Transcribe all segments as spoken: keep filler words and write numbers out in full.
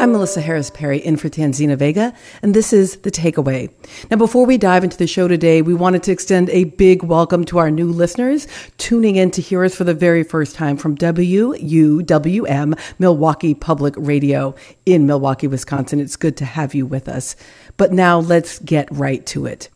I'm Melissa Harris Perry in for Tanzina Vega, and this is The Takeaway. Now, before we dive into the show today, we wanted to extend a big welcome to our new listeners tuning in to hear us for the very first time from W U W M, Milwaukee Public Radio in Milwaukee, Wisconsin. It's good to have you with us. But now let's get right to it.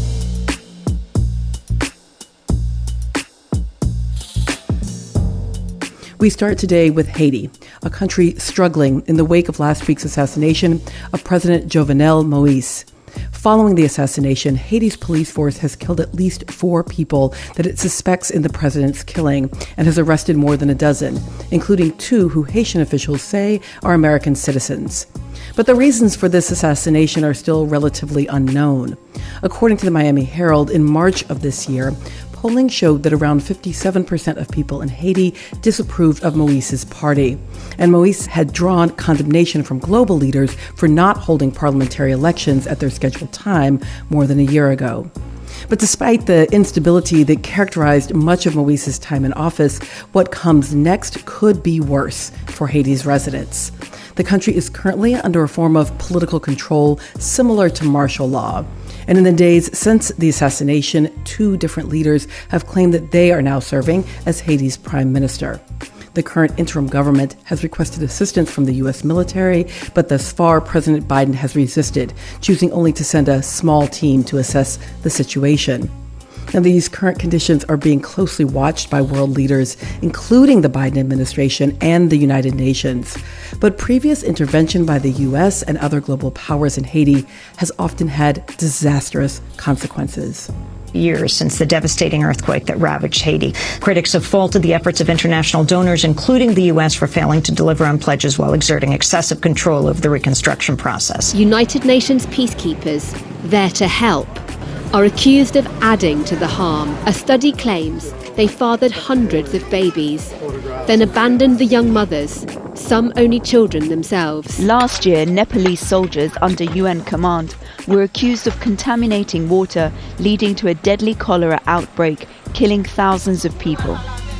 We start today with Haiti, a country struggling in the wake of last week's assassination of President Jovenel Moïse. Following the assassination, Haiti's police force has killed at least four people that it suspects in the president's killing and has arrested more than a dozen, including two who Haitian officials say are American citizens. But the reasons for this assassination are still relatively unknown. According to the Miami Herald, in March of this year, polling showed that around fifty-seven percent of people in Haiti disapproved of Moïse's party. And Moïse had drawn condemnation from global leaders for not holding parliamentary elections at their scheduled time more than a year ago. But despite the instability that characterized much of Moïse's time in office, what comes next could be worse for Haiti's residents. The country is currently under a form of political control similar to martial law. And in the days since the assassination, two different leaders have claimed that they are now serving as Haiti's prime minister. The current interim government has requested assistance from the U S military, but thus far, President Biden has resisted, choosing only to send a small team to assess the situation. Now, these current conditions are being closely watched by world leaders, including the Biden administration and the United Nations. But previous intervention by the U S and other global powers in Haiti has often had disastrous consequences. Years since the devastating earthquake that ravaged Haiti. Critics have faulted the efforts of international donors, including the U S, for failing to deliver on pledges while exerting excessive control over the reconstruction process. United Nations peacekeepers, there to help, are accused of adding to the harm. A study claims they fathered hundreds of babies, then abandoned the young mothers, some only children themselves. Last year, Nepalese soldiers under U N command were accused of contaminating water, leading to a deadly cholera outbreak, killing thousands of people.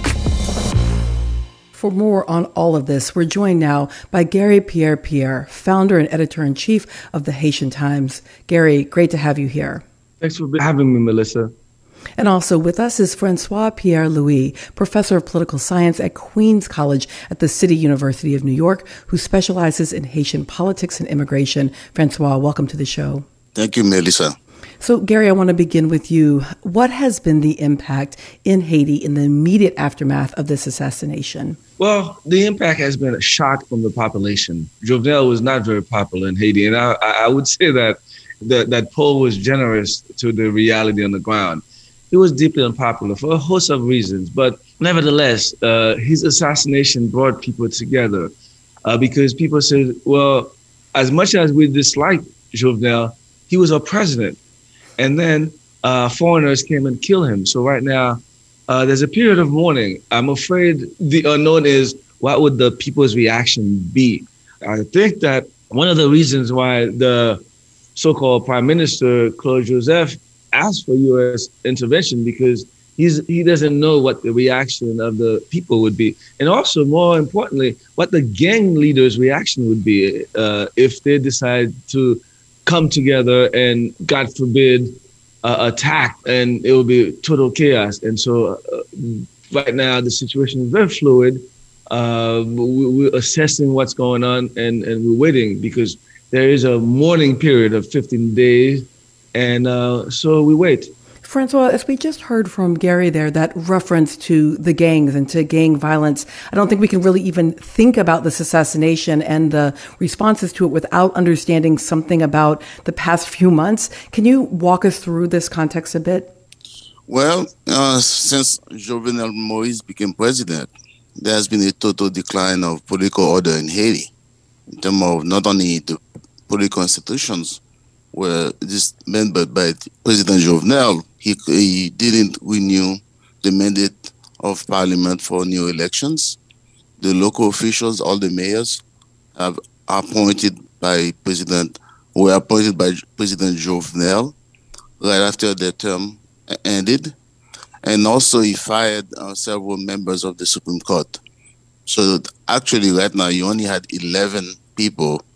For more on all of this, we're joined now by Gary Pierre-Pierre, founder and editor-in-chief of the Haitian Times. Gary, great to have you here. Thanks for having me, Melissa. And also with us is Francois Pierre-Louis, professor of political science at Queens College at the City University of New York, who specializes in Haitian politics and immigration. Francois, welcome to the show. Thank you, Melissa. So, Gary, I want to begin with you. What has been the impact in Haiti in the immediate aftermath of this assassination? Well, the impact has been a shock from the population. Jovenel was not very popular in Haiti, and I, I would say that that that poll was generous to the reality on the ground. He was deeply unpopular for a host of reasons, but nevertheless, uh, his assassination brought people together uh, because people said, well, as much as we dislike Jovenel, he was our president. And then uh, foreigners came and killed him. So right now, uh, there's a period of mourning. I'm afraid the unknown is what would the people's reaction be? I think that one of the reasons why the so-called Prime Minister Claude Joseph asked for U S intervention because he's he doesn't know what the reaction of the people would be. And also, more importantly, what the gang leaders' reaction would be uh, if they decide to come together and, God forbid, uh, attack, and it will be total chaos. And so uh, right now, the situation is very fluid. Uh, we, we're assessing what's going on, and, and we're waiting because there is a mourning period of fifteen days, and uh, so we wait. Francois, as we just heard from Gary there, that reference to the gangs and to gang violence, I don't think we can really even think about this assassination and the responses to it without understanding something about the past few months. Can you walk us through this context a bit? Well, uh, since Jovenel Moïse became president, there has been a total decline of political order in Haiti, in terms of not only the political institutions were dismembered by President Jovenel. He, he didn't renew the mandate of parliament for new elections. The local officials, all the mayors, have appointed by President, were appointed by President Jovenel right after their term ended. And also he fired uh, several members of the Supreme Court. So actually right now you only had eleven people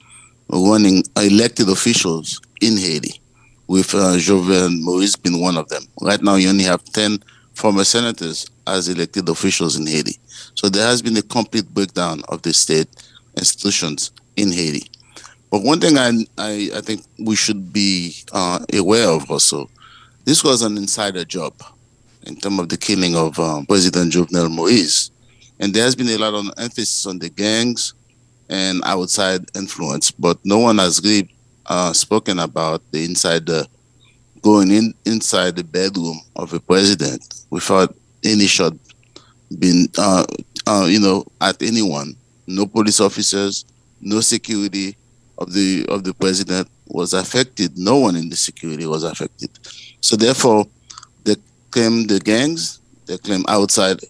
running elected officials in Haiti, with uh, Jovenel Moïse being one of them. Right now, you only have ten former senators as elected officials in Haiti. So there has been a complete breakdown of the state institutions in Haiti. But one thing I I, I think we should be uh, aware of also, this was an insider job in terms of the killing of um, President Jovenel Moïse. And there has been a lot of emphasis on the gangs and outside influence, but no one has really uh, spoken about the insider going in inside the bedroom of a president without any shot being, uh, uh, you know, at anyone. No police officers, no security of the of the president was affected. No one in the security was affected. So therefore, they claim the gangs, they claim outside,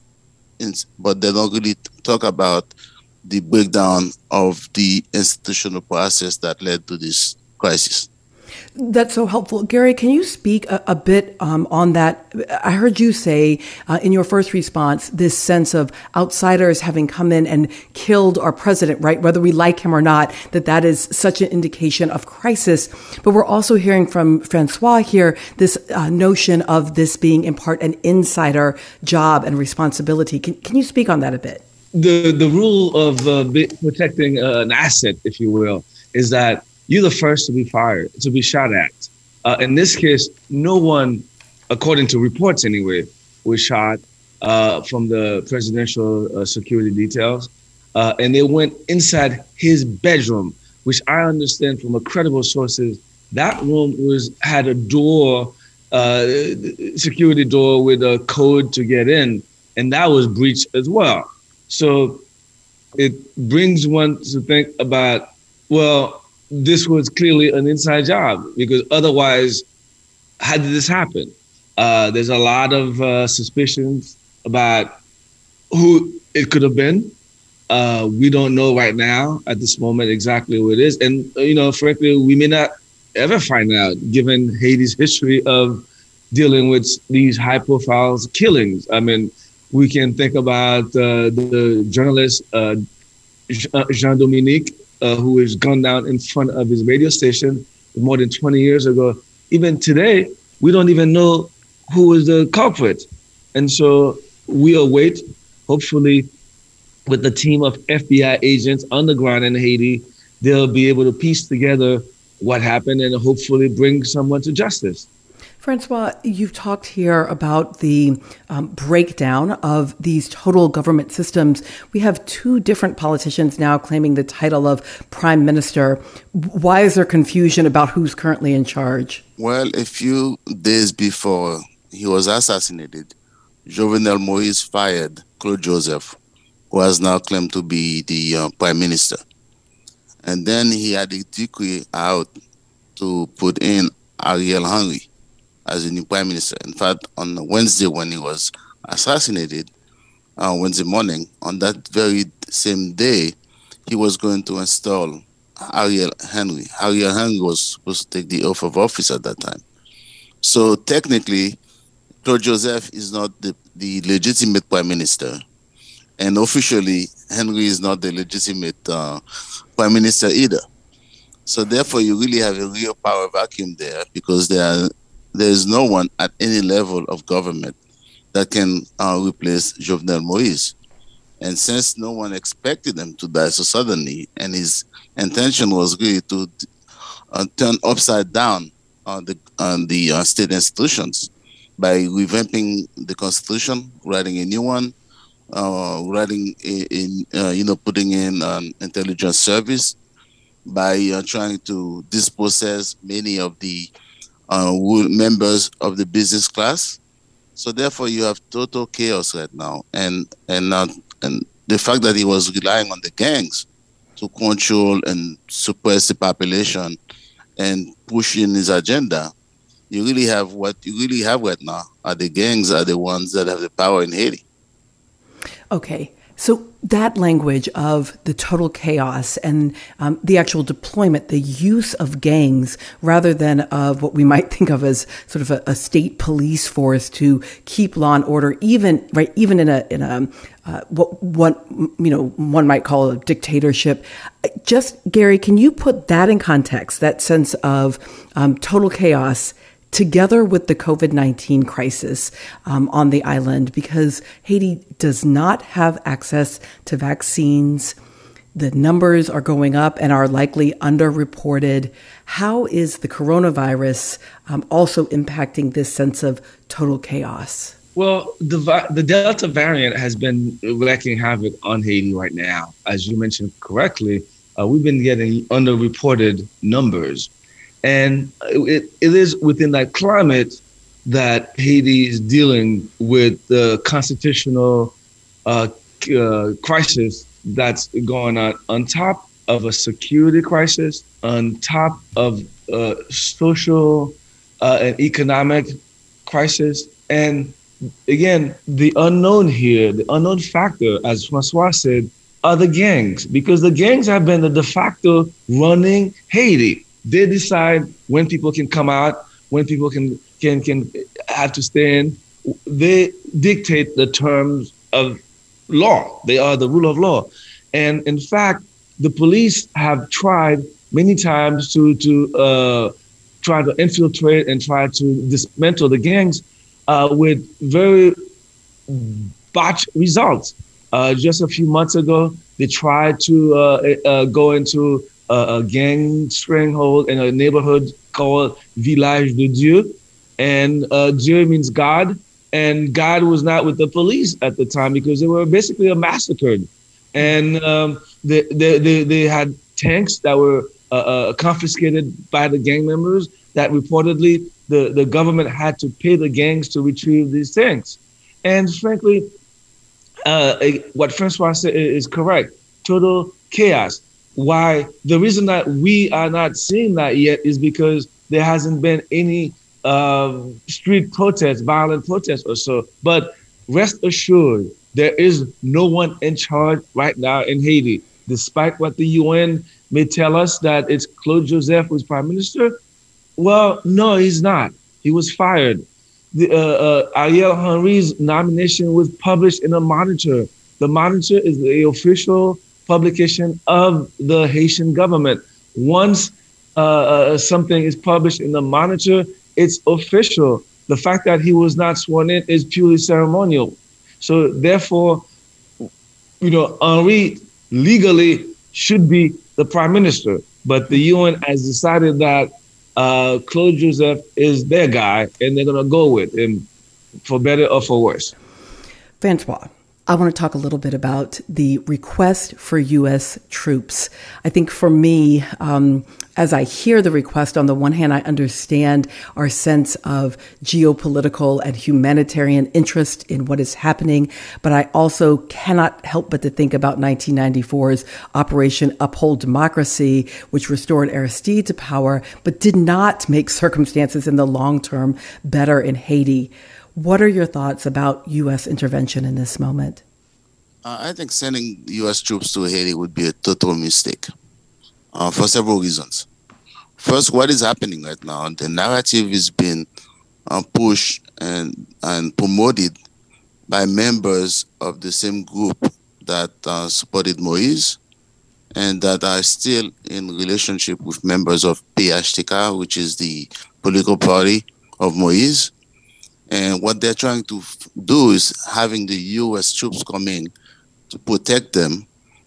but they don't really talk about the breakdown of the institutional process that led to this crisis. That's so helpful. Gary, can you speak a, a bit um, on that? I heard you say uh, in your first response, this sense of outsiders having come in and killed our president, right? Whether we like him or not, that that is such an indication of crisis. But we're also hearing from Francois here, this uh, notion of this being in part an insider job and responsibility. Can, can you speak on that a bit? The, the rule of uh, protecting uh, an asset, if you will, is that you're the first to be fired, to be shot at. Uh, in this case, no one, according to reports anyway, was shot uh, from the presidential uh, security details. Uh, and they went inside his bedroom, which I understand from credible sources, that room was had a door, uh, security door with a code to get in, and that was breached as well. So it brings one to think about, well, this was clearly an inside job, because otherwise, how did this happen? Uh, there's a lot of uh, suspicions about who it could have been. Uh, we don't know right now at this moment exactly who it is. And, you know, frankly, we may not ever find out, given Haiti's history of dealing with these high profile killings. I mean, we can think about uh, the journalist uh, Jean-Dominique, Uh, who was gunned down in front of his radio station more than twenty years ago. Even today, we don't even know who was the culprit. And so we await, hopefully, with the team of F B I agents on the ground in Haiti, they'll be able to piece together what happened and hopefully bring someone to justice. Francois, you've talked here about the um, breakdown of these total government systems. We have two different politicians now claiming the title of prime minister. Why is there confusion about who's currently in charge? Well, a few days before he was assassinated, Jovenel Moïse fired Claude Joseph, who has now claimed to be the uh, prime minister. And then he had a decree out to put in Ariel Henry as a new prime minister. In fact, on Wednesday when he was assassinated, uh, Wednesday morning, on that very same day, he was going to install Ariel Henry. Ariel Henry was supposed to take the oath of office at that time. So technically, Claude Joseph is not the, the legitimate prime minister. And officially, Henry is not the legitimate uh, prime minister either. So therefore, you really have a real power vacuum there, because there are There is no one at any level of government that can uh, replace Jovenel Moïse. And since no one expected him to die so suddenly, and his intention was really to uh, turn upside down on the, on the uh, state institutions by revamping the constitution, writing a new one, uh, writing in, uh, you know, putting in an intelligence service, by uh, trying to dispossess many of the Uh, members of the business class. So therefore, you have total chaos right now, and and uh, and the fact that he was relying on the gangs to control and suppress the population and push in his agenda, you really have what you really have right now are the gangs are the ones that have the power in Haiti. Okay. So that language of the total chaos and um, the actual deployment, the use of gangs rather than of what we might think of as sort of a, a state police force to keep law and order, even right, even in a in a uh, what what you know one might call a dictatorship. Just Gary, can you put that in context? That sense of um, total chaos, together with the COVID nineteen crisis um, on the island, because Haiti does not have access to vaccines. The numbers are going up and are likely underreported. How is the coronavirus um, also impacting this sense of total chaos? Well, the the Delta variant has been wreaking havoc on Haiti right now. As you mentioned correctly, uh, we've been getting underreported numbers. And it, it is within that climate that Haiti is dealing with the constitutional uh, uh, crisis that's going on, on top of a security crisis, on top of a social uh, and economic crisis. And again, the unknown here, the unknown factor, as Francois said, are the gangs, because the gangs have been the de facto running Haiti. They decide when people can come out, when people can can can have to stay in. They dictate the terms of law. They are the rule of law. And in fact, the police have tried many times to to uh, try to infiltrate and try to dismantle the gangs uh, with very botched results. Uh, just a few months ago, they tried to uh, uh, go into a, a gang stronghold in a neighborhood called Village de Dieu. And uh, Dieu means God. And God was not with the police at the time because they were basically massacred. And um, they, they, they, they had tanks that were uh, uh, confiscated by the gang members that reportedly the, the government had to pay the gangs to retrieve these tanks. And frankly, uh, what Francois said is correct. Total chaos. Why? The reason that we are not seeing that yet is because there hasn't been any um, street protests, violent protests or so. But rest assured, there is no one in charge right now in Haiti. Despite what the U N may tell us that it's Claude Joseph who's prime minister, well, no, he's not. He was fired. The, uh, uh, Ariel Henry's nomination was published in a Monitor. The Monitor is the official publication of the Haitian government. Once uh, uh, something is published in the Monitor, it's official. The fact that he was not sworn in is purely ceremonial. So therefore, you know, Henry legally should be the prime minister, but the U N has decided that uh, Claude Joseph is their guy, and they're going to go with him for better or for worse. Francois, I want to talk a little bit about the request for U S troops. I think for me, um, as I hear the request, on the one hand, I understand our sense of geopolitical and humanitarian interest in what is happening, but I also cannot help but to think about nineteen ninety-four's Operation Uphold Democracy, which restored Aristide to power, but did not make circumstances in the long term better in Haiti. What are your thoughts about U S intervention in this moment? Uh, I think sending U S troops to Haiti would be a total mistake uh, for several reasons. First, what is happening right now? The narrative is being uh, pushed and, and promoted by members of the same group that uh, supported Moise and that are still in relationship with members of P H T K, which is the political party of Moise. And what they're trying to f- do is having the U S troops come in to protect them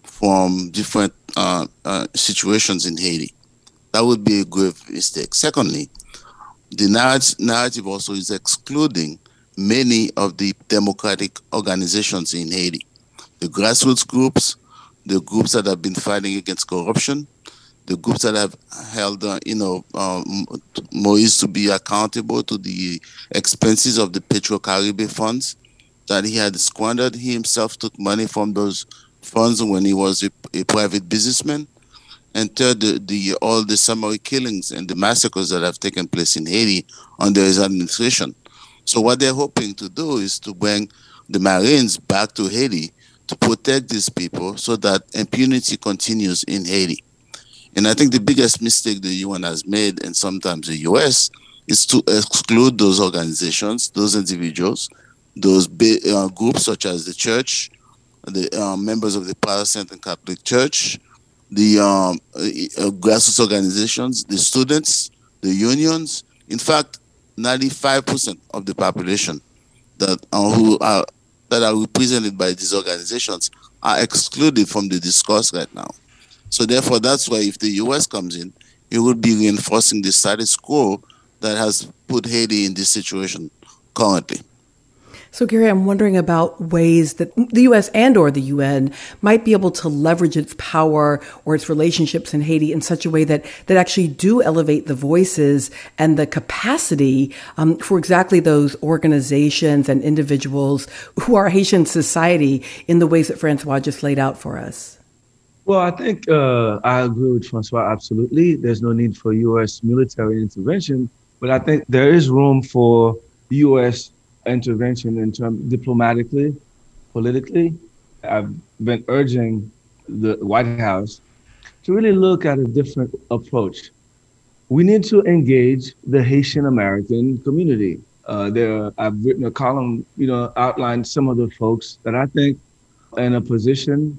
from different uh, uh, situations in Haiti. That would be a grave mistake. Secondly, the narrative, narrative also is excluding many of the democratic organizations in Haiti. The grassroots groups, the groups that have been fighting against corruption, the groups that have held, uh, you know, um, Moise to be accountable to the expenses of the Petro-Caribe funds that he had squandered. He himself took money from those funds when he was a, a private businessman. And third, the, the, all the summary killings and the massacres that have taken place in Haiti under his administration. So what they're hoping to do is to bring the Marines back to Haiti to protect these people so that impunity continues in Haiti. And I think the biggest mistake the U N has made, and sometimes the U S, is to exclude those organizations, those individuals, those uh, groups such as the church the uh, members of the Protestant and Catholic Church, the um, uh, grassroots organizations, the students, the unions. In fact, ninety-five percent of the population that uh, who are that are represented by these organizations are excluded from the discourse right now. So therefore, that's why if the U S comes in, it would be reinforcing the status quo that has put Haiti in this situation currently. So, Gary, I'm wondering about ways that the U S and or the U N might be able to leverage its power or its relationships in Haiti in such a way that, that actually do elevate the voices and the capacity um, for exactly those organizations and individuals who are Haitian society in the ways that Francois just laid out for us. Well, I think uh, I agree with Francois, absolutely. There's no need for U S military intervention, but I think there is room for U S intervention in terms diplomatically, politically. I've been urging the White House to really look at a different approach. We need to engage the Haitian American community. Uh, there, I've written a column, you know, outlined some of the folks that I think are in a position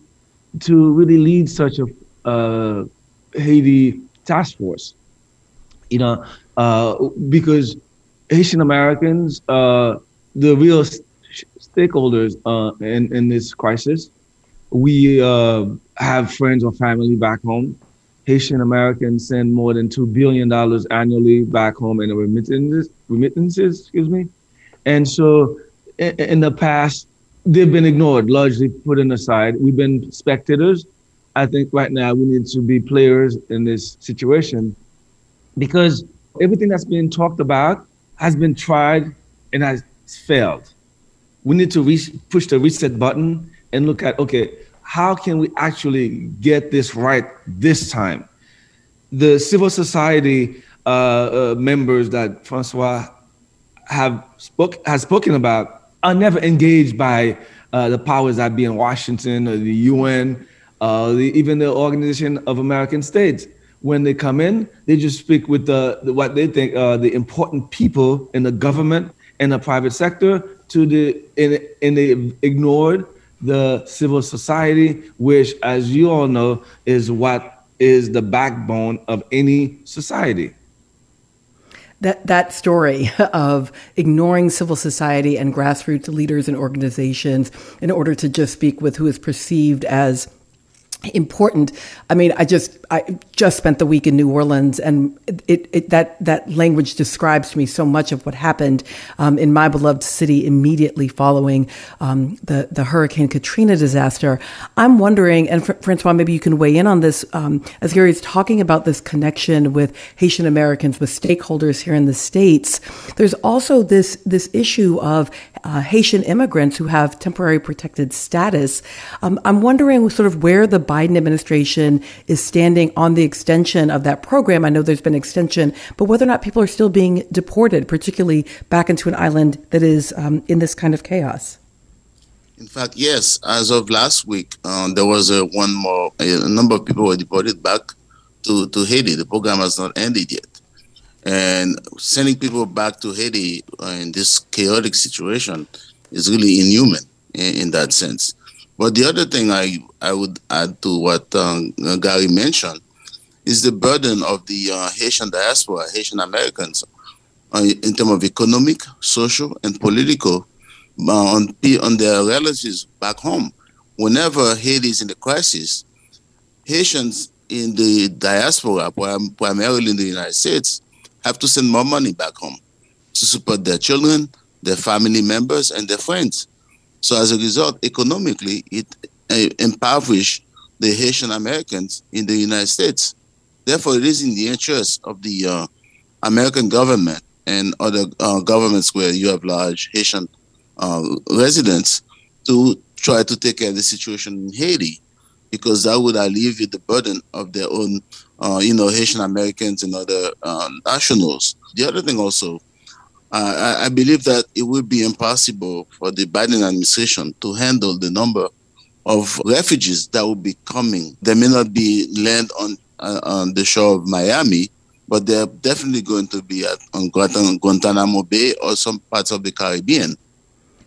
to really lead such a uh, Haiti task force. You know, uh, because Haitian Americans, uh, the real st- stakeholders uh, in, in this crisis. We uh, have friends or family back home. Haitian Americans send more than two billion dollars annually back home in remittances, remittances, excuse me. And so in, in the past, they've been ignored, largely put in aside. We've been spectators. I think right now we need to be players in this situation because everything that's being talked about has been tried and has failed. We need to re- push the reset button and look at, okay, how can we actually get this right this time? The civil society uh, uh, members that Francois have spoke, has spoken about are never engaged by uh, the powers that be in Washington or the U N, uh, the, even the Organization of American States. When they come in, they just speak with the, the what they think are the important people in the government and the private sector, to the and, and they ignored the civil society, which, as you all know, is what is the backbone of any society. That that story of ignoring civil society and grassroots leaders and organizations in order to just speak with who is perceived as important. I mean, I just I just spent the week in New Orleans, and it, it that that language describes to me so much of what happened um, in my beloved city immediately following um, the the Hurricane Katrina disaster. I'm wondering, and Fr- Francois, maybe you can weigh in on this um, as Gary is talking about this connection with Haitian Americans, with stakeholders here in the States. There's also this this issue of uh, Haitian immigrants who have temporary protected status. Um, I'm wondering sort of where the Biden administration is standing on the extension of that program. I know there's been extension, but whether or not people are still being deported, particularly back into an island that is um, in this kind of chaos. In fact, yes. As of last week, um, there was a one more, a number of people were deported back to, to Haiti. The program has not ended yet. And sending people back to Haiti uh, in this chaotic situation is really inhuman in, in that sense. But the other thing I, I would add to what um, Gary mentioned is the burden of the uh, Haitian diaspora, Haitian Americans, uh, in terms of economic, social, and political uh, on, on their relatives back home. Whenever Haiti is in the crisis, Haitians in the diaspora, primarily in the United States, have to send more money back home to support their children, their family members, and their friends. So as a result, economically, it uh, impoverished the Haitian Americans in the United States. Therefore, it is in the interest of the uh, American government and other uh, governments where you have large Haitian uh, residents to try to take care of the situation in Haiti, because that would alleviate the burden of their own, uh, you know, Haitian Americans and other uh, nationals. The other thing also, Uh, I, I believe that it would be impossible for the Biden administration to handle the number of refugees that will be coming. They may not be land on uh, on the shore of Miami, but they're definitely going to be at on Guantanamo Bay or some parts of the Caribbean.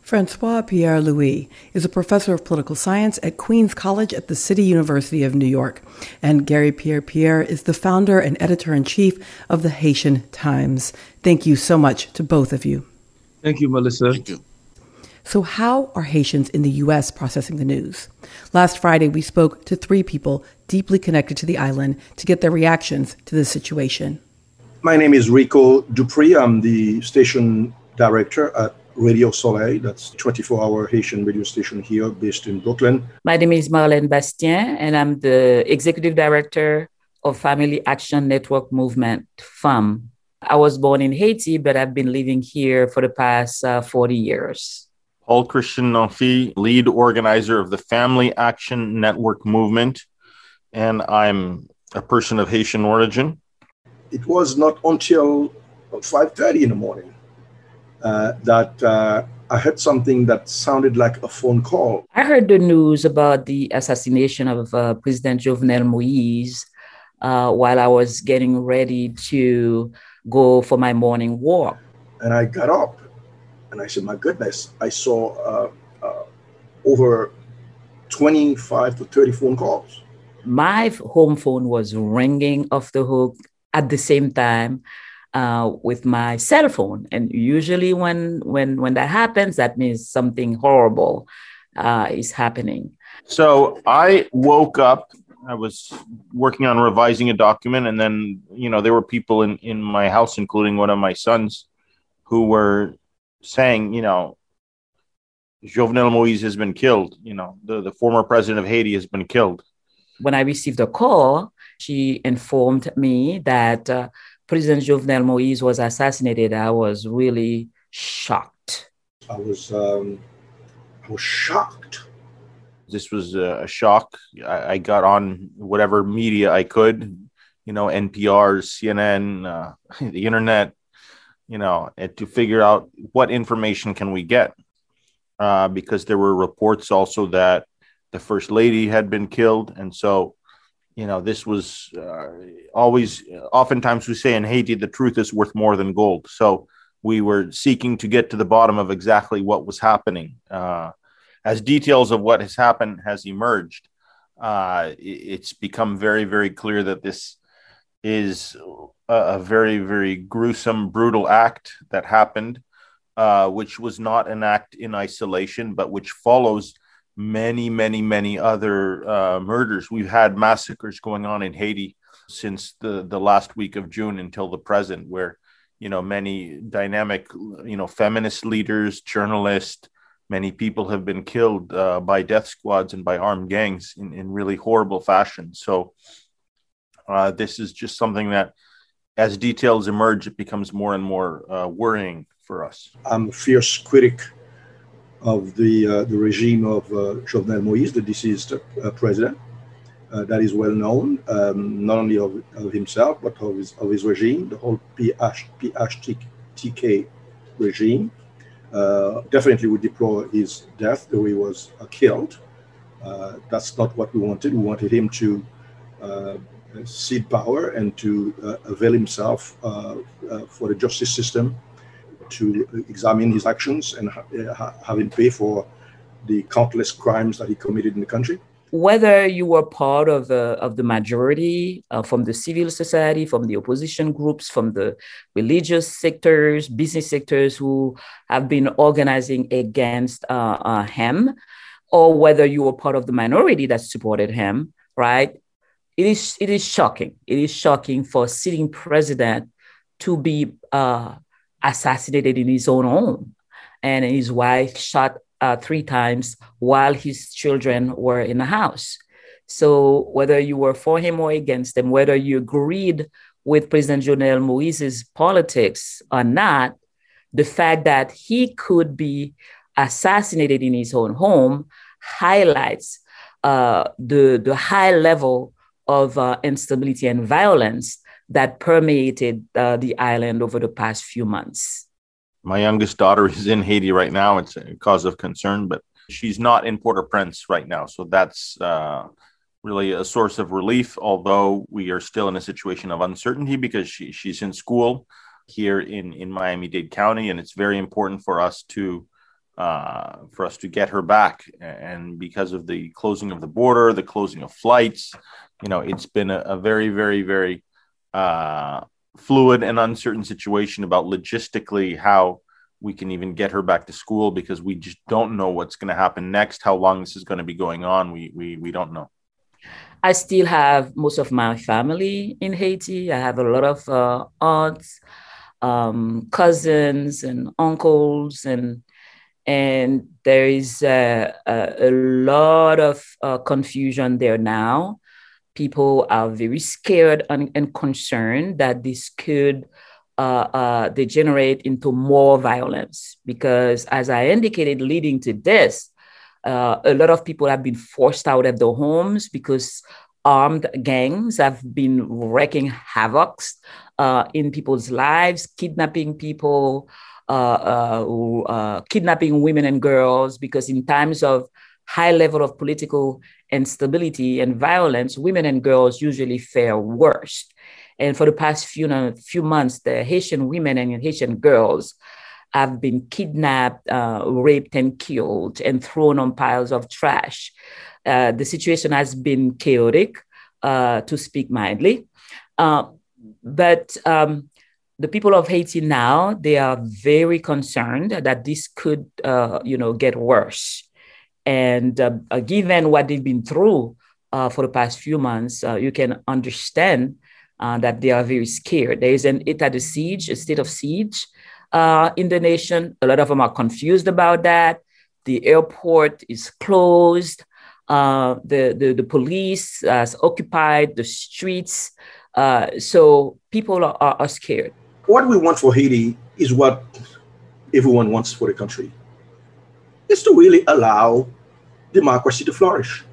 Francois Pierre-Louis is a professor of political science at Queens College at the City University of New York. And Gary Pierre-Pierre is the founder and editor-in-chief of the Haitian Times. Thank you so much to both of you. Thank you, Melissa. Thank you. So how are Haitians in the U S processing the news? Last Friday, we spoke to three people deeply connected to the island to get their reactions to the situation. My name is Rico Dupree. I'm the station director at Radio Soleil. That's a twenty-four hour Haitian radio station here based in Brooklyn. My name is Marlène Bastien, and I'm the executive director of Family Action Network Movement, F A M. I was born in Haiti, but I've been living here for the past uh, forty years. Paul Christian Nanfi, lead organizer of the Family Action Network Movement, and I'm a person of Haitian origin. It was not until five thirty in the morning uh, that uh, I heard something that sounded like a phone call. I heard the news about the assassination of uh, President Jovenel Moïse uh, while I was getting ready to go for my morning walk. And I got up. And I said, my goodness, I saw uh, uh, over twenty-five to thirty phone calls. My home phone was ringing off the hook at the same time uh, with my cell phone. And usually when, when, when that happens, that means something horrible uh, is happening. So I woke up, I was working on revising a document. And then, you know, there were people in, in my house, including one of my sons, who were saying, you know, Jovenel Moïse has been killed. You know, the, the former president of Haiti has been killed. When I received a call, she informed me that uh, President Jovenel Moïse was assassinated. I was really shocked. I was, um, I was shocked. This was a shock. I, I got on whatever media I could, you know, N P R, C N N, uh, the internet, you know, and to figure out what information can we get, uh, because there were reports also that the first lady had been killed. And so, you know, this was uh, always, oftentimes we say in Haiti, the truth is worth more than gold. So we were seeking to get to the bottom of exactly what was happening. Uh, as details of what has happened has emerged, uh, it's become very, very clear that this is a very, very gruesome, brutal act that happened, uh, which was not an act in isolation, but which follows many, many, many other uh, murders. We've had massacres going on in Haiti since the, the last week of June until the present, where, you know, many dynamic, you know, feminist leaders, journalists, many people have been killed uh, by death squads and by armed gangs in, in really horrible fashion. So uh, this is just something that, as details emerge, it becomes more and more uh, worrying for us. I'm a fierce critic of the uh, the regime of uh, Jovenel Moïse, the deceased uh, president. Uh, that is well known, um, not only of, of himself, but of his, of his regime, the whole P H T K regime. Uh, definitely would deplore his death, though he was uh, killed. Uh, that's not what we wanted. We wanted him to uh, cede power and to uh, avail himself uh, uh, for the justice system to examine his actions and ha- have him pay for the countless crimes that he committed in the country. Whether you were part of, uh, of the majority, uh, from the civil society, from the opposition groups, from the religious sectors, business sectors who have been organizing against uh, uh, him, or whether you were part of the minority that supported him, right? It is it is shocking. It is shocking for a sitting president to be uh, assassinated in his own home, and his wife shot uh, three times while his children were in the house. So whether you were for him or against him, whether you agreed with President Jovenel Moïse's politics or not, the fact that he could be assassinated in his own home highlights uh, the the high level of uh, instability and violence that permeated uh, the island over the past few months. My youngest daughter is in Haiti right now. It's a cause of concern, but she's not in Port-au-Prince right now. So that's uh, really a source of relief, although we are still in a situation of uncertainty because she, she's in school here in, in Miami-Dade County. And it's very important for us to uh, for us to get her back. And because of the closing of the border, the closing of flights, you know, it's been a, a very, very, very uh, fluid and uncertain situation about logistically how we can even get her back to school, because we just don't know what's going to happen next. How long this is going to be going on, we we we don't know. I still have most of my family in Haiti. I have a lot of uh, aunts, um, cousins, and uncles, and and there is uh, a, a lot of uh, confusion there now. People are very scared and, and concerned that this could uh, uh, degenerate into more violence, because, as I indicated, leading to this, uh, a lot of people have been forced out of their homes because armed gangs have been wreaking havoc uh, in people's lives, kidnapping people, uh, uh, uh, kidnapping women and girls, because in times of high level of political instability and violence, women and girls usually fare worse. And for the past few, few months, the Haitian women and Haitian girls have been kidnapped, uh, raped, and killed, and thrown on piles of trash. Uh, the situation has been chaotic, uh, to speak mildly. Uh, but um, the people of Haiti now, they are very concerned that this could, uh, you know, get worse. And uh, given what they've been through uh, for the past few months, uh, you can understand uh, that they are very scared. There is an état de siege, a state of siege uh, in the nation. A lot of them are confused about that. The airport is closed. Uh, the, the, the police has occupied the streets. Uh, so people are, are, are scared. What we want for Haiti is what everyone wants for the country. It's to really allow democracy to flourish.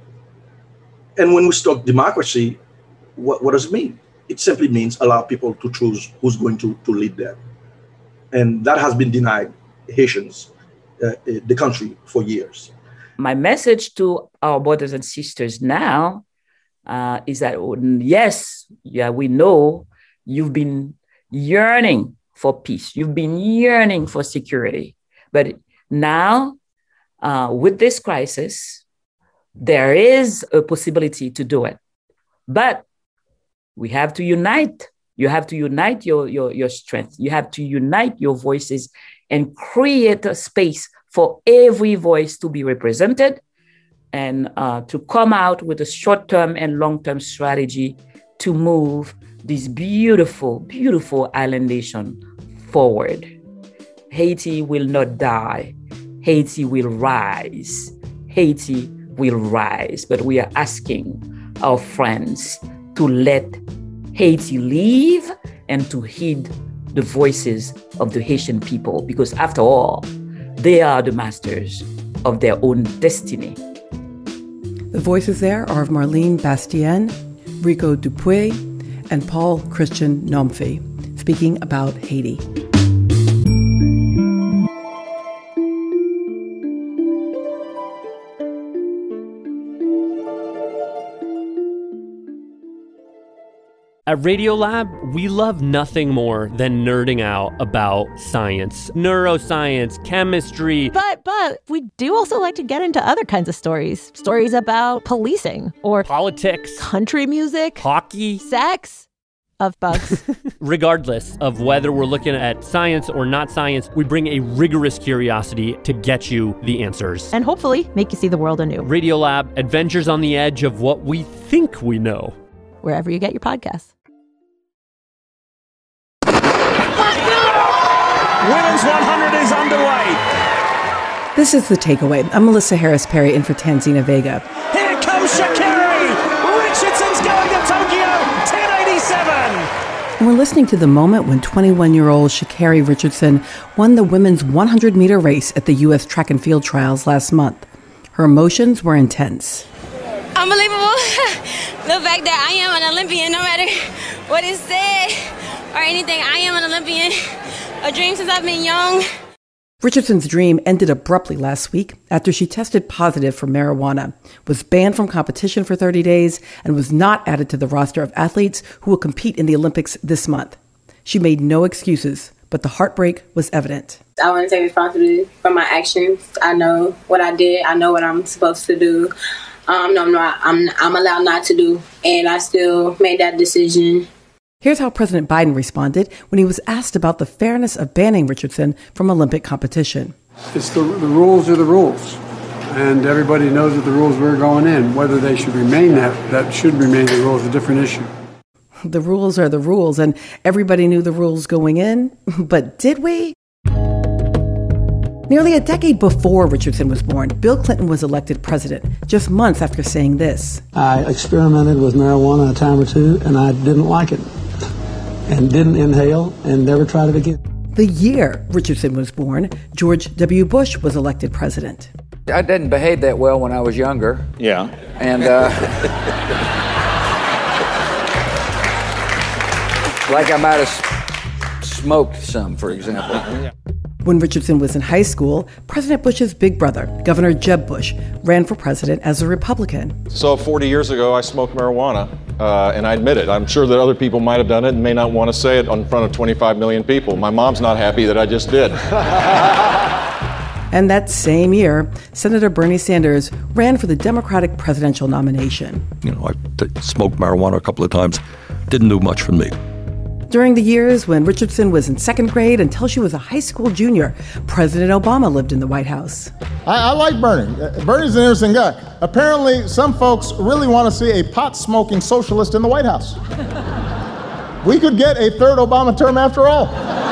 And when we talk democracy, what, what does it mean? It simply means allow people to choose who's going to, to lead them. And that has been denied Haitians, uh, the country, for years. My message to our brothers and sisters now uh, is that, yes, yeah, we know you've been yearning for peace. You've been yearning for security. But now, uh, with this crisis, there is a possibility to do it. But we have to unite. You have to unite your, your, your strength. You have to unite your voices and create a space for every voice to be represented, and uh, to come out with a short-term and long-term strategy to move this beautiful, beautiful island nation forward. Haiti will not die. Haiti will rise. Haiti will rise. But we are asking our friends to let Haiti live and to heed the voices of the Haitian people, because after all, they are the masters of their own destiny. The voices there are of Marlene Bastien, Rico Dupuy, and Paul Christian Nomfi, speaking about Haiti. At Radiolab, we love nothing more than nerding out about science, neuroscience, chemistry. But, but, we do also like to get into other kinds of stories. Stories about policing or politics, country music, hockey, sex, of bugs. Regardless of whether we're looking at science or not science, we bring a rigorous curiosity to get you the answers. And hopefully make you see the world anew. Radiolab, adventures on the edge of what we think we know. Wherever you get your podcasts. Women's one hundred is underway. This is The Takeaway. I'm Melissa Harris Perry in for Tanzina Vega. Here comes Sha'Carri. Richardson's going to Tokyo, ten eighty-seven. And we're listening to the moment when twenty-one-year-old Sha'Carri Richardson won the women's one hundred meter race at the U S Track and Field Trials last month. Her emotions were intense. Unbelievable. The fact that I am an Olympian, no matter what is said or anything, I am an Olympian. A dream since I've been young. Richardson's dream ended abruptly last week after she tested positive for marijuana, was banned from competition for thirty days, and was not added to the roster of athletes who will compete in the Olympics this month. She made no excuses, but the heartbreak was evident. I want to take responsibility for my actions. I know what I did. I know what I'm supposed to do. Um, no, no, I'm I'm allowed not to do, and I still made that decision. Here's how President Biden responded when he was asked about the fairness of banning Richardson from Olympic competition. It's the, the rules are the rules, and everybody knows that the rules were going in. Whether they should remain that, that should remain the rules, is a different issue. The rules are the rules, and everybody knew the rules going in, but did we? Nearly a decade before Richardson was born, Bill Clinton was elected president, just months after saying this. I experimented with marijuana a time or two, and I didn't like it, and didn't inhale, and never tried it again. The year Richardson was born, George W. Bush was elected president. I didn't behave that well when I was younger. Yeah. And, uh... like I might have smoked some, for example. When Richardson was in high school, President Bush's big brother, Governor Jeb Bush, ran for president as a Republican. So forty years ago, I smoked marijuana, uh, and I admit it. I'm sure that other people might have done it and may not want to say it in front of twenty-five million people. My mom's not happy that I just did. And that same year, Senator Bernie Sanders ran for the Democratic presidential nomination. You know, I t- smoked marijuana a couple of times. Didn't do much for me. During the years when Richardson was in second grade until she was a high school junior, President Obama lived in the White House. I, I like Bernie. Bernie's an interesting guy. Apparently, some folks really want to see a pot-smoking socialist in the White House. We could get a third Obama term after all.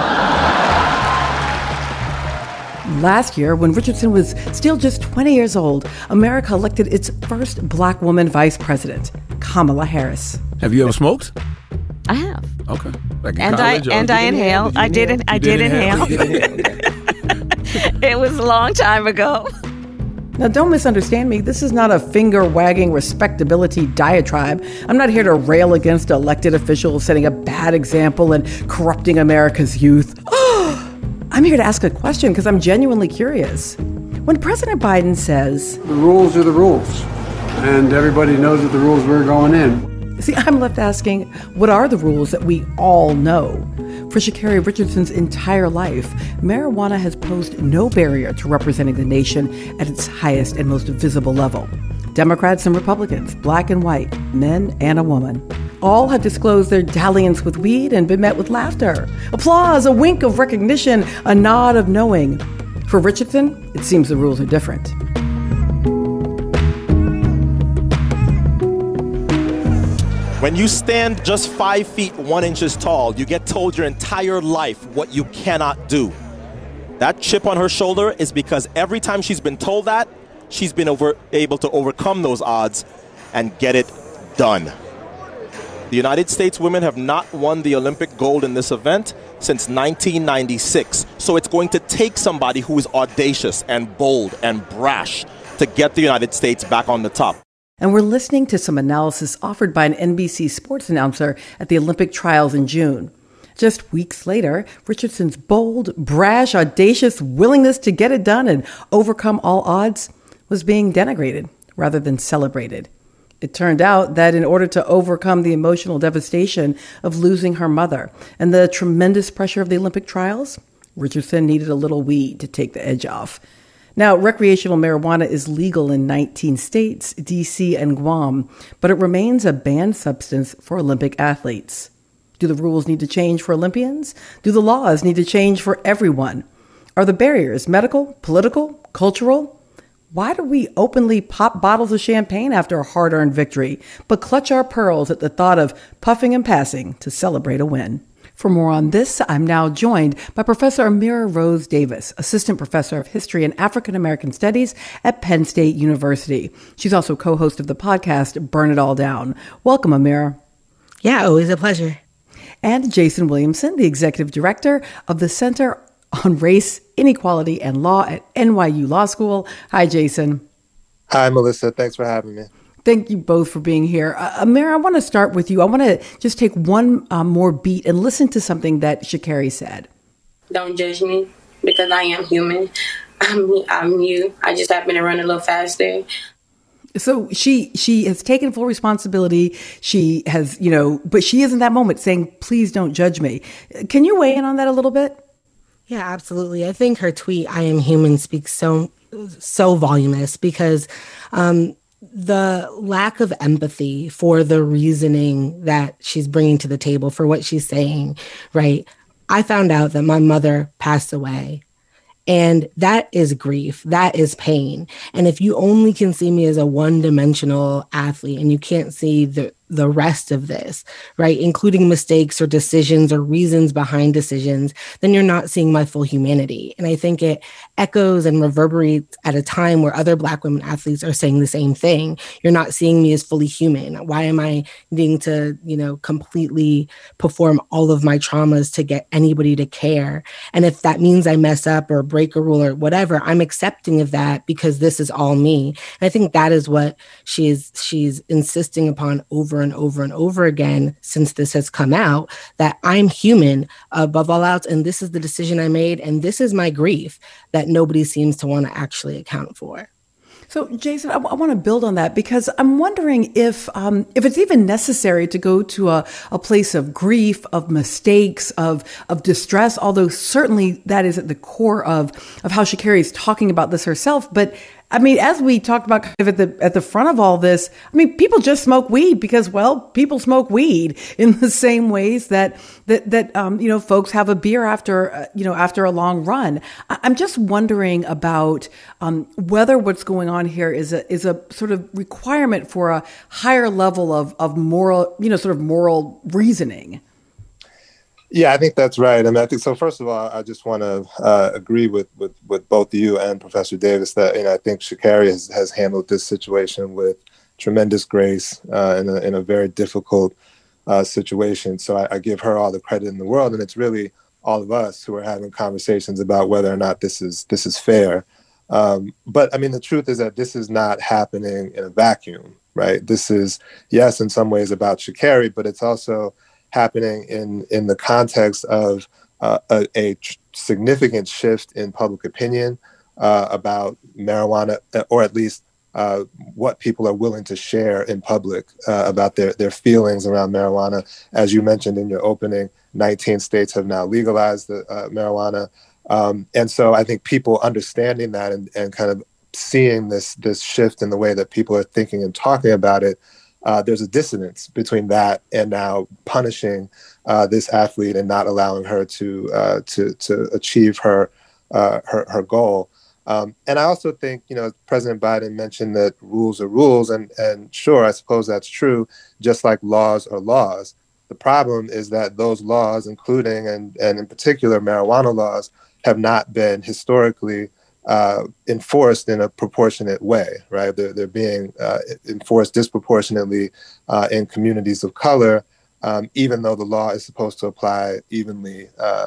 Last year, when Richardson was still just twenty years old, America elected its first black woman vice president, Kamala Harris. Have you ever smoked? I have. Okay. Like and college, I and I inhaled. I did. I did inhale. It was a long time ago. Now, don't misunderstand me. This is not a finger-wagging respectability diatribe. I'm not here to rail against elected officials setting a bad example and corrupting America's youth. I'm here to ask a question because I'm genuinely curious. When President Biden says, the rules are the rules, and everybody knows that the rules were going in. See, I'm left asking, what are the rules that we all know? For Sha'Carri Richardson's entire life, marijuana has posed no barrier to representing the nation at its highest and most visible level. Democrats and Republicans, black and white, men and a woman, all have disclosed their dalliance with weed and been met with laughter, applause, a wink of recognition, a nod of knowing. For Richardson, it seems the rules are different. When you stand just five feet, one inches tall, you get told your entire life what you cannot do. That chip on her shoulder is because every time she's been told that, she's been over, able to overcome those odds and get it done. The United States women have not won the Olympic gold in this event since nineteen ninety-six. So it's going to take somebody who is audacious and bold and brash to get the United States back on the top. And we're listening to some analysis offered by an N B C sports announcer at the Olympic trials in June. Just weeks later, Richardson's bold, brash, audacious willingness to get it done and overcome all odds was being denigrated rather than celebrated. It turned out that in order to overcome the emotional devastation of losing her mother and the tremendous pressure of the Olympic trials, Richardson needed a little weed to take the edge off. Now, recreational marijuana is legal in nineteen states, D C and Guam, but it remains a banned substance for Olympic athletes. Do the rules need to change for Olympians? Do the laws need to change for everyone? Are the barriers medical, political, cultural? Why do we openly pop bottles of champagne after a hard-earned victory, but clutch our pearls at the thought of puffing and passing to celebrate a win? For more on this, I'm now joined by Professor Amira Rose Davis, Assistant Professor of History and African American Studies at Penn State University. She's also co-host of the podcast Burn It All Down. Welcome, Amira. Yeah, always a pleasure. And Jason Williamson, the Executive Director of the Center on Race, Inequality, and Law at N Y U Law School. Hi, Jason. Hi, Melissa. Thanks for having me. Thank you both for being here. Uh, Amira, I want to start with you. I want to just take one um, more beat and listen to something that Sha'Carri said. Don't judge me because I am human. I'm, I'm you. I just happen to run a little faster. So she she has taken full responsibility. She has, you know, but she is in that moment saying, please don't judge me. Can you weigh in on that a little bit? Yeah, absolutely. I think her tweet, "I am human," speaks so, so voluminous because um, the lack of empathy for the reasoning that she's bringing to the table for what she's saying, right? I found out that my mother passed away. And that is grief. That is pain. And if you only can see me as a one-dimensional athlete and you can't see the the rest of this, right, including mistakes or decisions or reasons behind decisions, then you're not seeing my full humanity. And I think it echoes and reverberates at a time where other Black women athletes are saying the same thing. You're not seeing me as fully human. Why am I needing to, you know, completely perform all of my traumas to get anybody to care? And if that means I mess up or break a rule or whatever, I'm accepting of that because this is all me. And I think that is what she is, she's insisting upon over and over and over again since this has come out, that I'm human above all else, and this is the decision I made, and this is my grief that nobody seems to want to actually account for. So, Jason, I, w- I want to build on that because I'm wondering if um, if it's even necessary to go to a, a place of grief, of mistakes, of of distress, although certainly that is at the core of, of how Sha'Carri is talking about this herself. But I mean, as we talked about kind of at the at the front of all this, I mean, people just smoke weed because, well, people smoke weed in the same ways that that that um, you know, folks have a beer after uh, you know after a long run. I- I'm just wondering about um, whether what's going on here is a is a sort of requirement for a higher level of of moral, you know, sort of moral reasoning. Yeah, I think that's right. I mean, I think so. First of all, I just want to uh, agree with, with with both you and Professor Davis that, you know, I think Sha'Carri has, has handled this situation with tremendous grace uh, in a in a very difficult uh, situation. So I, I give her all the credit in the world, and it's really all of us who are having conversations about whether or not this is this is fair. Um, but I mean, the truth is that this is not happening in a vacuum, right? This is, yes, in some ways about Sha'Carri, but it's also happening in, in the context of uh, a, a tr- significant shift in public opinion uh, about marijuana, or at least uh, what people are willing to share in public uh, about their, their feelings around marijuana. As you mentioned in your opening, nineteen states have now legalized the, uh, marijuana. Um, and so I think people understanding that and, and kind of seeing this, this shift in the way that people are thinking and talking about it, Uh, there's a dissonance between that and now punishing uh, this athlete and not allowing her to uh, to to achieve her uh, her her goal. Um, and I also think, you know, President Biden mentioned that rules are rules, and and sure, I suppose that's true. Just like laws are laws. The problem is that those laws, including and and in particular marijuana laws, have not been historically Uh, enforced in a proportionate way, right? They're, they're being uh, enforced disproportionately uh, in communities of color, um, even though the law is supposed to apply evenly uh,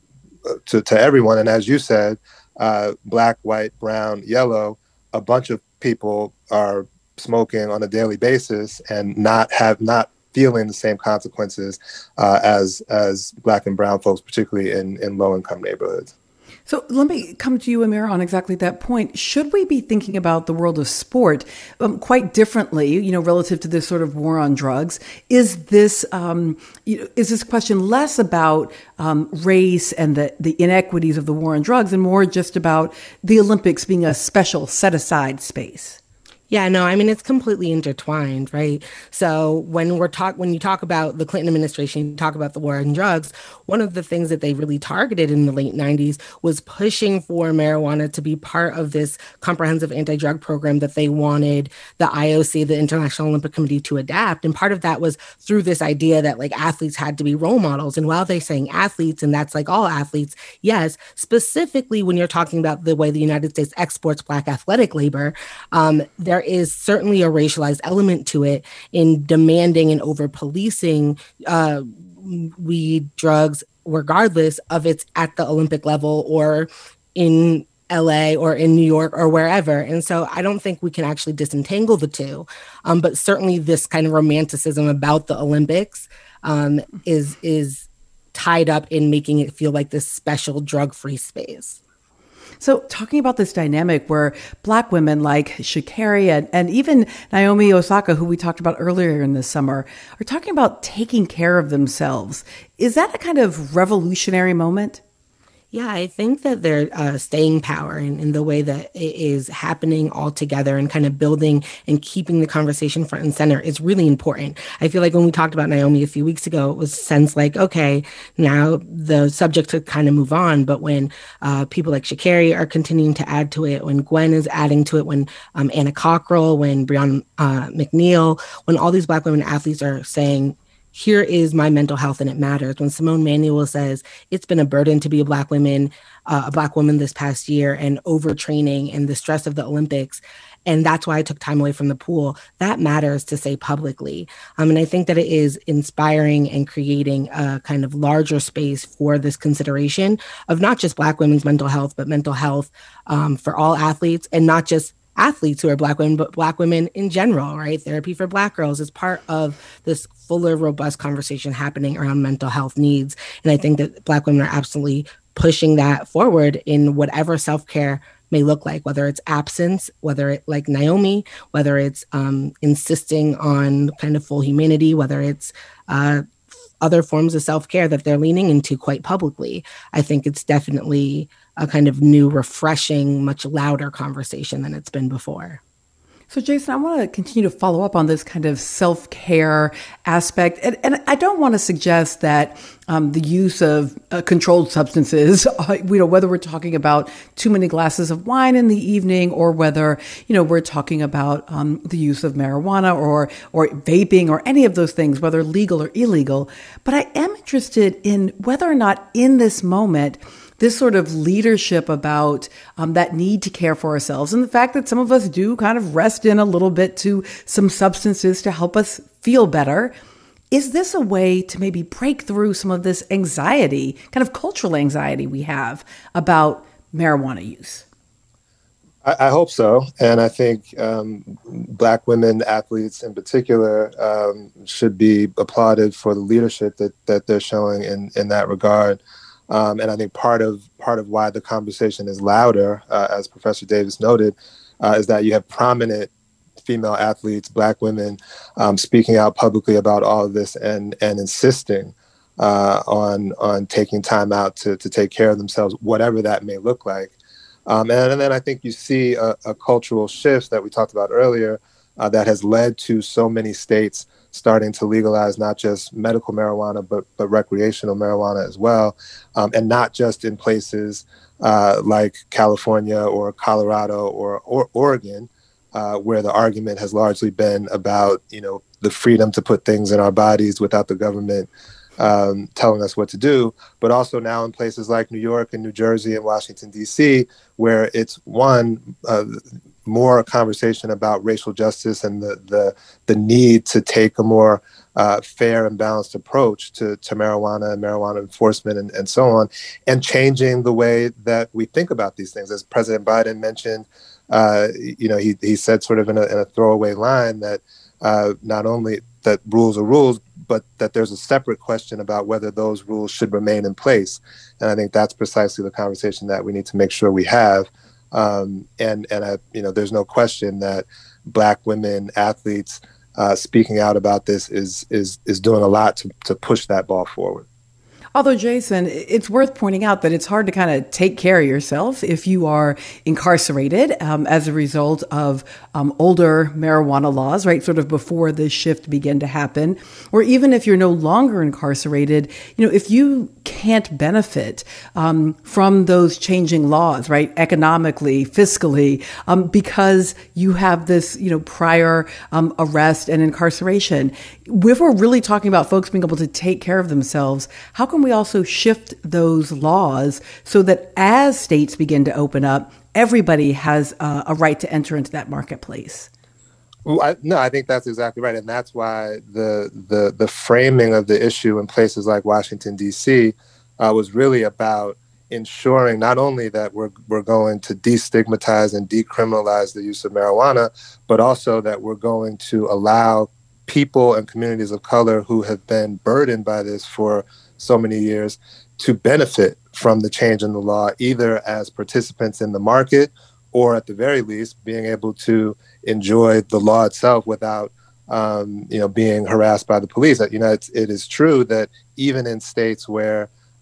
to, to everyone. And as you said, uh, black, white, brown, yellow, a bunch of people are smoking on a daily basis and not have not feeling the same consequences uh, as as black and brown folks, particularly in, in low-income neighborhoods. So let me come to you, Amir, on exactly that point. Should we be thinking about the world of sport um, quite differently, you know, relative to this sort of war on drugs? Is this um, you know, is this question less about um, race and the, the inequities of the war on drugs and more just about the Olympics being a special set-aside space? Yeah, no, I mean, it's completely intertwined, right? So when we're talk, when you talk about the Clinton administration, you talk about the war on drugs, one of the things that they really targeted in the late nineties was pushing for marijuana to be part of this comprehensive anti-drug program that they wanted the I O C, the International Olympic Committee, to adapt. And part of that was through this idea that like athletes had to be role models. And while they're saying athletes, and that's like all athletes, yes, specifically when you're talking about the way the United States exports Black athletic labor, um, there is certainly a racialized element to it in demanding and over-policing uh, weed, drugs, regardless of it's at the Olympic level or in L A or in New York or wherever. And so I don't think we can actually disentangle the two. Um, but certainly this kind of romanticism about the Olympics um, is is tied up in making it feel like this special drug-free space. So talking about this dynamic where Black women like Sha'Carri and, and even Naomi Osaka, who we talked about earlier in the summer, are talking about taking care of themselves. Is that a kind of revolutionary moment? Yeah, I think that their uh, staying power and, and the way that it is happening all together and kind of building and keeping the conversation front and center is really important. I feel like when we talked about Naomi a few weeks ago, it was a sense like, okay, now the subject to kind of move on. But when uh, people like Sha'Carri are continuing to add to it, when Gwen is adding to it, when um, Anna Cockrell, when Breonna uh, McNeil, when all these Black women athletes are saying, here is my mental health and it matters. When Simone Manuel says it's been a burden to be a Black woman, uh, a Black woman this past year, and overtraining and the stress of the Olympics, and that's why I took time away from the pool, that matters to say publicly. Um, and I think that it is inspiring and creating a kind of larger space for this consideration of not just Black women's mental health, but mental health um, for all athletes, and not just athletes who are Black women, but Black women in general, right? Therapy for Black girls is part of this fuller, robust conversation happening around mental health needs. And I think that Black women are absolutely pushing that forward in whatever self-care may look like, whether it's absence, whether it like Naomi, whether it's um, insisting on kind of full humanity, whether it's uh, other forms of self-care that they're leaning into quite publicly. I think it's definitely a kind of new, refreshing, much louder conversation than it's been before. So, Jason, I want to continue to follow up on this kind of self-care aspect. And, and I don't want to suggest that um, the use of uh, controlled substances, uh, you know, whether we're talking about too many glasses of wine in the evening or whether, you know, we're talking about um, the use of marijuana or, or vaping or any of those things, whether legal or illegal. But I am interested in whether or not in this moment, this sort of leadership about um, that need to care for ourselves and the fact that some of us do kind of rest in a little bit to some substances to help us feel better. Is this a way to maybe break through some of this anxiety, kind of cultural anxiety we have about marijuana use? I, I hope so. And I think um, Black women athletes in particular um, should be applauded for the leadership that, that they're showing in, in that regard. Um, and I think part of part of why the conversation is louder, uh, as Professor Davis noted, uh, is that you have prominent female athletes, Black women, um, speaking out publicly about all of this and and insisting uh, on on taking time out to to take care of themselves, whatever that may look like. Um, and, and then I think you see a, a cultural shift that we talked about earlier uh, that has led to so many states starting to legalize not just medical marijuana, but but recreational marijuana as well, um, and not just in places uh, like California or Colorado or, or Oregon, uh, where the argument has largely been about, you know, the freedom to put things in our bodies without the government um, telling us what to do, but also now in places like New York and New Jersey and Washington, D C, where it's one, uh, more a conversation about racial justice and the the, the need to take a more uh, fair and balanced approach to, to marijuana and marijuana enforcement and, and so on, and changing the way that we think about these things. As President Biden mentioned, uh, you know, he, he said sort of in a, in a throwaway line that uh, not only that rules are rules, but that there's a separate question about whether those rules should remain in place. And I think that's precisely the conversation that we need to make sure we have. Um, and, and I, you know, there's no question that Black women athletes uh, speaking out about this is is is doing a lot to, to push that ball forward. Although, Jason, it's worth pointing out that it's hard to kind of take care of yourself if you are incarcerated um, as a result of um, older marijuana laws, right? Sort of before this shift began to happen, or even if you're no longer incarcerated, you know, if you can't benefit um, from those changing laws, right? Economically, fiscally, um, because you have this, you know, prior um, arrest and incarceration. If we're really talking about folks being able to take care of themselves, how can we also shift those laws so that as states begin to open up, everybody has uh, a right to enter into that marketplace? Well, I, no, I think that's exactly right. And that's why the the the framing of the issue in places like Washington, D C uh, was really about ensuring not only that we're we're going to destigmatize and decriminalize the use of marijuana, but also that we're going to allow people and communities of color who have been burdened by this for so many years to benefit from the change in the law, either as participants in the market or at the very least being able to enjoy the law itself without um, you know, being harassed by the police. You know, it's, it is true that even in states where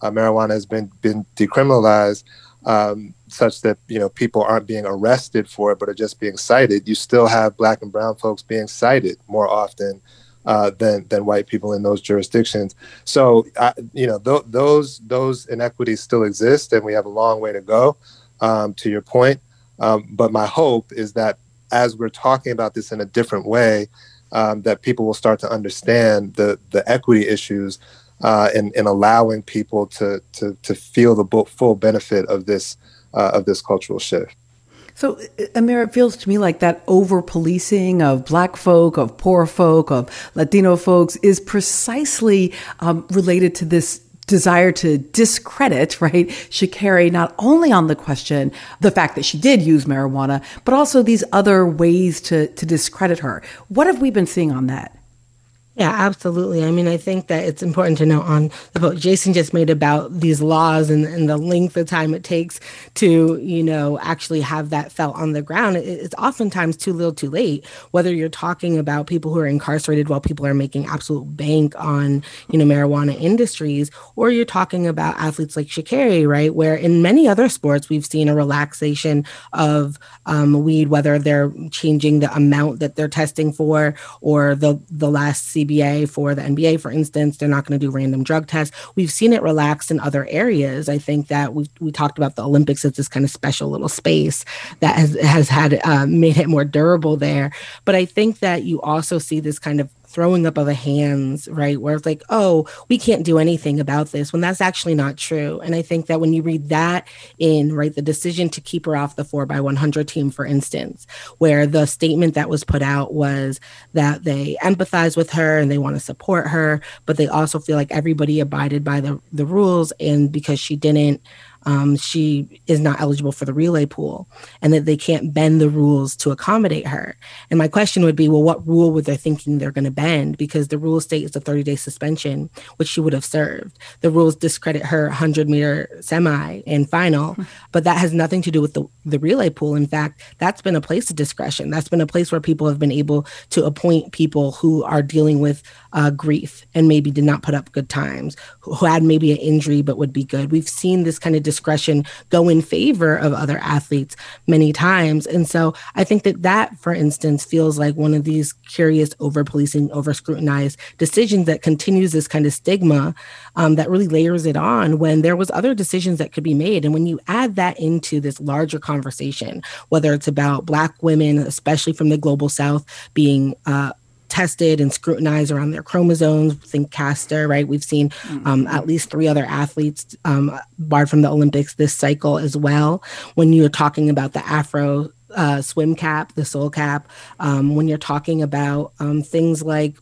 uh, marijuana has been been decriminalized, um, such that, you know, people aren't being arrested for it, but are just being cited, you still have Black and brown folks being cited more often uh, than than white people in those jurisdictions. So, uh, you know, th- those those inequities still exist, and we have a long way to go. Um, to your point, um, but my hope is that as we're talking about this in a different way, um, that people will start to understand the the equity issues uh, and, and allowing people to to to feel the full benefit of this uh, of this cultural shift. So, Amir, it feels to me like that over-policing of Black folk, of poor folk, of Latino folks is precisely um, related to this desire to discredit, right, Sha'Carri, not only on the question, the fact that she did use marijuana, but also these other ways to, to discredit her. What have we been seeing on that? Yeah, absolutely. I mean, I think that it's important to note on the point Jason just made about these laws and, and the length of time it takes to, you know, actually have that felt on the ground. It, it's oftentimes too little too late, whether you're talking about people who are incarcerated while people are making absolute bank on, you know, marijuana industries, or you're talking about athletes like Sha'Carri, right, where in many other sports, we've seen a relaxation of um, weed, whether they're changing the amount that they're testing for, or the, the last C B A for the N B A, for instance, they're not going to do random drug tests. We've seen it relaxed in other areas. I think that we we talked about the Olympics as this kind of special little space that has, has had uh, made it more durable there. But I think that you also see this kind of throwing up of the hands, right, where it's like, oh, we can't do anything about this, when that's actually not true. And I think that when you read that in, right, the decision to keep her off the four by one hundred team, for instance, where the statement that was put out was that they empathize with her and they want to support her, but they also feel like everybody abided by the, the rules, and because she didn't, Um, she is not eligible for the relay pool, and that they can't bend the rules to accommodate her. And my question would be, well, what rule would they thinking they're going to bend? Because the rule states a thirty-day suspension, which she would have served. The rules discredit her hundred-meter semi and final, but that has nothing to do with the, the relay pool. In fact, that's been a place of discretion. That's been a place where people have been able to appoint people who are dealing with uh, grief and maybe did not put up good times, who, who had maybe an injury but would be good. We've seen this kind of discretion go in favor of other athletes many times. And so I think that that, for instance, feels like one of these curious over-policing, over-scrutinized decisions that continues this kind of stigma um, that really layers it on when there was other decisions that could be made. And when you add that into this larger conversation, whether it's about Black women, especially from the global South, being uh, tested and scrutinized around their chromosomes. Think Caster, right? We've seen um, at least three other athletes um, barred from the Olympics this cycle as well. When you're talking about the Afro uh, swim cap, the Soul cap, um, when you're talking about um, things like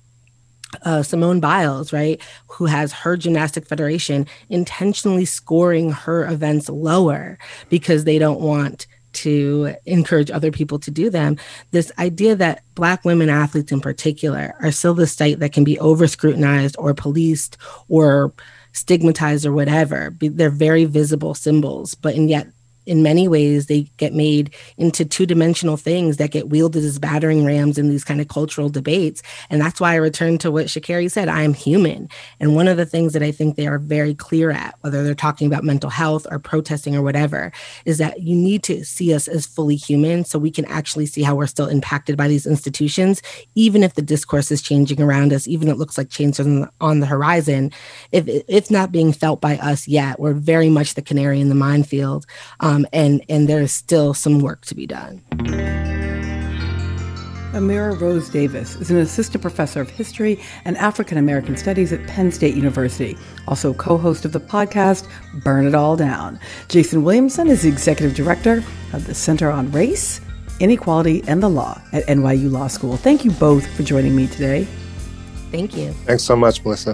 Uh, Simone Biles, right, who has her gymnastic federation intentionally scoring her events lower because they don't want to encourage other people to do them. This idea that Black women athletes in particular are still the site that can be over scrutinized or policed or stigmatized or whatever. They're very visible symbols, but and yet in many ways, they get made into two-dimensional things that get wielded as battering rams in these kind of cultural debates. And that's why I return to what Sha'Carri said, I am human. And one of the things that I think they are very clear at, whether they're talking about mental health or protesting or whatever, is that you need to see us as fully human so we can actually see how we're still impacted by these institutions, even if the discourse is changing around us, even if it looks like change on the, on the horizon. If it's not being felt by us yet, we're very much the canary in the minefield. Um, Um, and, and there is still some work to be done. Amira Rose Davis is an assistant professor of history and African American studies at Penn State University, also co-host of the podcast Burn It All Down. Jason Williamson is the executive director of the Center on Race, Inequality, and the Law at N Y U Law School. Thank you both for joining me today. Thank you. Thanks so much, Melissa.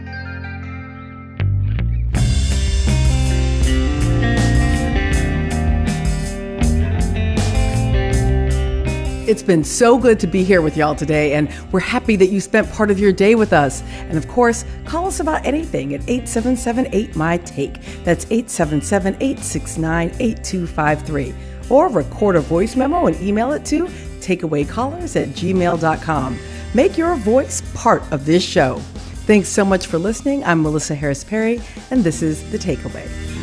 It's been so good to be here with y'all today, and we're happy that you spent part of your day with us. And of course, call us about anything at eight seven seven eight, M Y, T A K E. That's eight seven seven, eight six nine, eight two five three. Or record a voice memo and email it to takeawaycallers at gmail dot com. Make your voice part of this show. Thanks so much for listening. I'm Melissa Harris Perry, and this is The Takeaway.